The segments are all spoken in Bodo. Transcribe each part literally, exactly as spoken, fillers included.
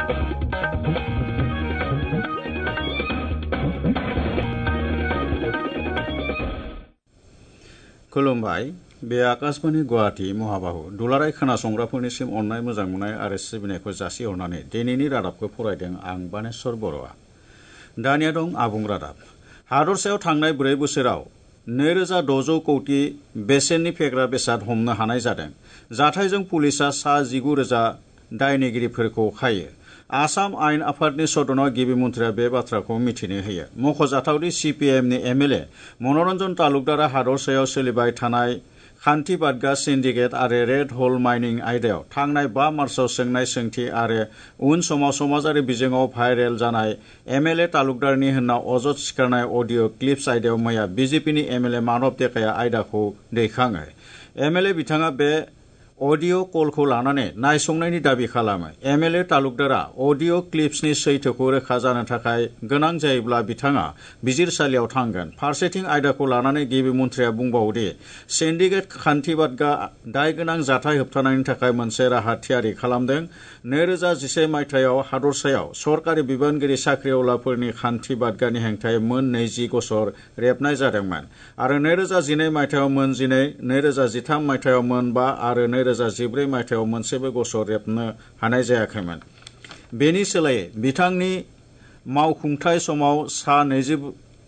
खुलुमबाय बे आकाशबाणी गुवाहाटी महाबाहु दुलाराय खोनासंग्राफोरनिसिम अननाय मोजां मोननाय आरो सिबिनायखौ जासिहरनानै दिनैनि रादाबखौ फरायदों आं बानेश्वर बर'आ। दानिया दं आबुं रादाब। हादरसायाव थांनाय ब्रै बोसोराव नैरोजा द'जौ कौटि बेसेननि फेग्रा बेसाद हमनो हानाय जादों। जाथायजों पुलिसा सा जिगु रोजा दायनिगिरिफोरखौ खायो। आसाम आयेन आफादनि सदनाव गिबि मन्थ्रिया बे बाथ्राखौ मिथिनो होयो। मख'जाथावदि सिपिएमनि एमएलए मनरन्जन तालुकदारा हादरसायाव सोलिबाय थानाय खान्थि बादगा सिन्डिकेट आरो रेड हल माइनिं आयदायाव थांनाय बा मार्चआव सोंनाय सोंथि आरो उन समाव समाजारि बिजोङाव भाइरेल जानाय एमएलए तालुकदारनि होनना अजद सिखारनाय अडिअ क्लिप्स आयदायाव मैया बिजेपिनि एमएलए माधव टेकाया आयदाखौ दैखाङो। एमएलए बिथाङा बे अडिअ कलखौ लानानै नायसंनायनि दाबि खालामो। एमएलए तालुकदारा अडिअ क्लिप्सनि सैथोखौ रोखा जानो थाखाय गोनां जायोब्ला बिथाङा बिजिरसालियाव थांगोन। फारसेथिं आयदाखौ लानानै गिबि मन्थ्रिया बुंबावोदि सिन्डिकेट खान्थि बादगा दाय गोनां जाथाय होबथानायनि थाखाय मोनसे राहा थियारि खालामदों। नैरोजा जिसे मायथाइयाव हादरसायाव सरकारि बिबानगिरि साख्रिआवलाफोरनि खान्थि बादगानि हेंथायै मोन नैजि गसर रेबनाय जादोंमोन आरो नैरोजा जिनै मायथाइयाव मोन जिनै, नैरोजा जिथाम मायथाइयाव मोन बा आरो नैरोजा जिब्रै मायथाइयाव मोनसेबो गसर रेबनो हानाय जायाखैमोन। बेनि सोलायै बिथांनि मावखुंथाय समाव सा नैजि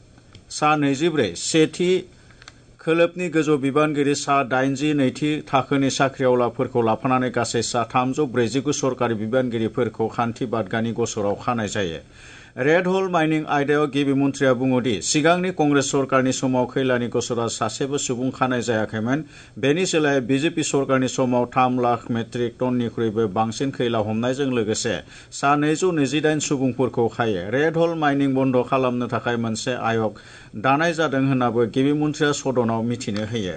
सा नैजिब्रै सेथि खोलोबनि गोजौ बिबानगिरि सा दाइनजि नैथि थाखोनि साख्रिआवलाफोरखौ लाफानानै गासै सा थामजौ ब्रैजिगु सरकारि बिबानगिरिफोरखौ खान्थि बादगानि गसराव खानाय जायो। रेड हल माइनिं आयदायाव गिबि मन्थ्रिया बुङोदि सिगांनि कंग्रेस सरकारनि समाव खैलानि गसरा सासेबो सुबुं खानाय जायाखैमोन। बेनि सोलायै बिजेपि सरकारनि समाव थाम लाख मेट्रिक टननिख्रुइबो बांसिन खैला हमनायजों लोगोसे सा नैजौ नैजिदाइन सुबुंफोरखौ खायो। रेड हल माइनिं बन्द खालामनो थाखाय मोनसे आय'ग दानाय जादों होन्नाबो गिबि मन्थ्रिया सदनाव मिथिनो होयो।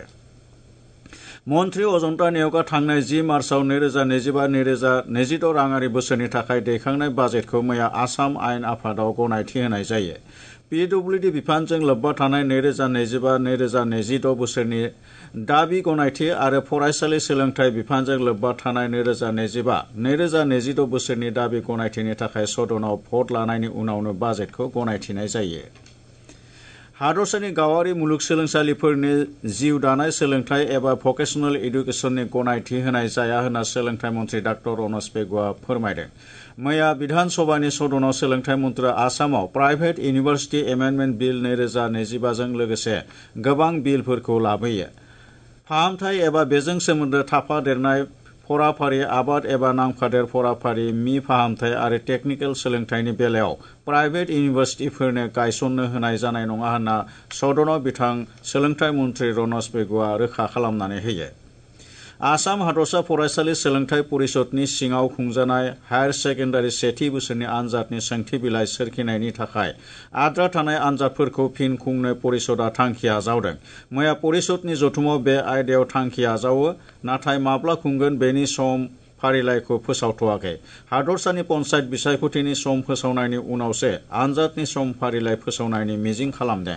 मन्थ्रि अजन्ता नेउगा थांनाय जि मार्चआव नैरोजा नैजिबा नैरोजा नैजिद' राङारि बोसोरनि थाखाय दैखांनाय बाजेटखौ मैया आसाम आयेन आफादाव गनायथि होनाय जायो। पिडब्लिउडि बिफानजों लोब्बा थानाय नैरोजा नैजिबा नैरोजा नैजिद' बोसोरनि दाबि गनायथि आरो फरायसालि सोलोंथाइ बिफानजों लोब्बा थानाय नैरोजा नैजिबा नैरोजा नैजिद' बोसोरनि दाबि गनायथिनि थाखाय सदनाव भट लानायनि उनावनो बाजेटखौ गनायथिनाय जायो। हादरसानि गावारि मुलुगसोलोंसालिफोरनि जिउ दानाय सोलोंथाइ एबा भकेसनेल एडुकेसननि गनायथि होनाय जाया होनना सोलोंथाइ मन्थ्रि डाक्टर रनज पेगुआ फोरमायदों। मैया बिधान सभानि सदनाव सोलोंथाइ मन्थ्रिया आसामाव प्राइभेट इउनिभार्सिटि एमेन्डमेन्ट बिल नैरोजा नैजिबाजों लोगोसे गोबां बिलफोरखौ लाबोयो। फाहामथाय एबा बेजों सोमोन्दो थाफादेरनाय फराफारि, आबाद एबा नांफादेर फराफारि, मि फाहामथाय आरो टेकनिकेल सोलोंथाइनि बेलायाव प्राइभेट इउनिभार्सिटिफोरनो गायसननो होनाय जानाय नङा होनना सदनाव बिथां सोलोंथाइ मन्थ्रि रनज पेगुआ रोखा खालामनानै होयो। आसाम हादरसा फरायसालि सोलोंथाइ परिषदनि सिङाव खुंजानाय हायार सेकेन्डारि सेथि बोसोरनि आनजादनि सोंथि बिलाइ सोरखिनायनि थाखाय आद्रा थानाय आनजादफोरखौ फिन खुंनो परिषदआ थांखि आजावदों। मैया परिषदनि जथुमाव बे आयदायाव थांखि आजावो, नाथाय माब्ला खुंगोन बेनि सम फारिलाइखौ फोसावथ'वाखै। हादरसानि पन्चायत बिसायख'थिनि सम फोसावनायनि उनावसो आनजादनि सम फारिलाइ फोसावनायनि मिजिं खालामदों।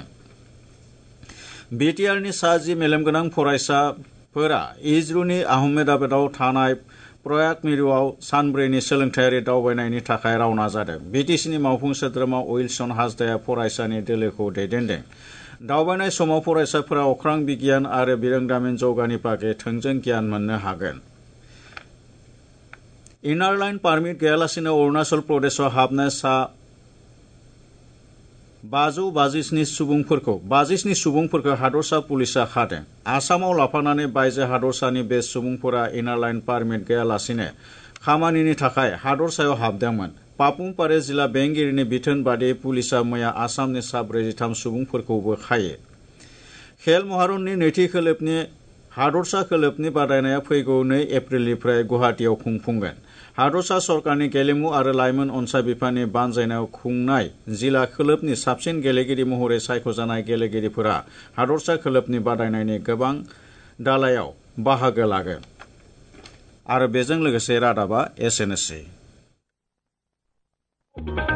बिटिआरनि सा जि मेलेमगोनां फरायसाफोरा इजरुनि आहमेदाबादाव थानाय प्रयाग मिरुआव सानब्रैनि सोलोंथायारि दावबायनायनि थाखाय रावना जादों। बिटिसिनि मावफुं सोद्रोमा उइलसन हाजदाया फरायसानि दोलोखौ दैदेनदों। दावबायनाय समाव फरायसाफोरा अख्रां बिगियान आरो बिरोंदामिन जौगानि बागै थोंजों गियान मोननो हागोन। इनार लाइन पारमिट गैयालासेनो अरुणाचल प्रदेशआव हाबनाय सा बाजौ बाजिस्नि सुबुंफोरखौ बाजिस्नि सुबुंफोरखौ हादरसा पुलिसा खादों। आसामाव लाफानानै बायजो हादरसानि बे सुबुंफोरा इनार लाइन पारमिट गैयालासेनो खामानिनि थाखाय हादरसायाव हाबदोंमोन। पापुमपारे जिल्ला बेंगिरिनि बिथोन बादियै पुलिसा मैया आसामनि सा ब्रैजिथाम सुबुंफोरखौबो खायो। खेल महारननि नैथि खोलोबनि हादरसा खोलोबनि बादायनाया फैगौ नै एप्रिलनिफ्राय गुवाहाटीआव खुंफुंगोन। हादरसा सरकारनि गेलेमु आरो लाइमोन अनसाय बिफाननि बानजायनायाव खुंनाय जिल्ला खोलोबनि साबसिन गेलेगिरि महरै सायख'जानाय गेलेगिरिफोरा हादरसा खोलोबनि बादायनायनि गोबां दालायाव बाहागो लागोन। आरो बेजों लोगोसे रादाबा एसेनोसै।